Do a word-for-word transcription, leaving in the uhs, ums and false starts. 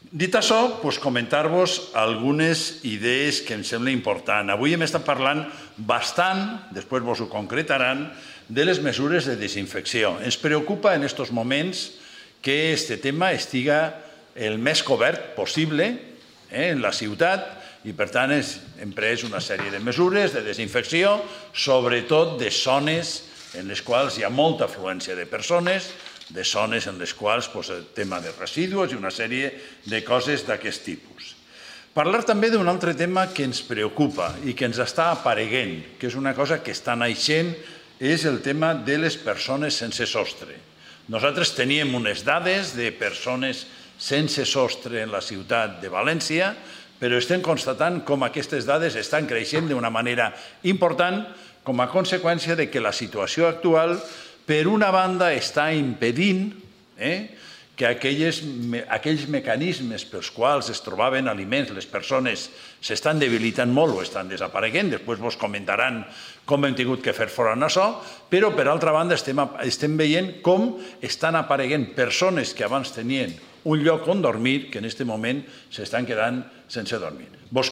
Dit això, doncs comentar-vos algunes idees que em sembla important. Avui hem estat parlant bastant, després vos ho concretaran, de les mesures de desinfecció. Ens preocupa en aquests moments que aquest tema estiga el més cobert possible en la ciutat i, per tant, hem pres una sèrie de mesures de desinfecció, sobretot de zones en les quals hi ha molta afluència de persones, de zones en les quals el tema de residus i una sèrie de coses d'aquest tipus. Parlar també d'un altre tema que ens preocupa i que ens està apareguent, que és una cosa que està naixent, és el tema de les persones sense sostre. Nosaltres teníem unes dades de persones sense sostre en la ciutat de València, però estem constatant com aquestes dades estan creixent d'una manera important com a conseqüència de que la situació actual, per una banda, està impedint que aquells mecanismes pels quals es trobaven aliments, les persones s'estan debilitant molt o estan desapareguent, després vos comentaran com hem tingut que fer fora això, però per altra banda estem veient com estan apareguent persones que abans tenien un lloc on dormir que en aquest moment s'estan quedant sense dormir.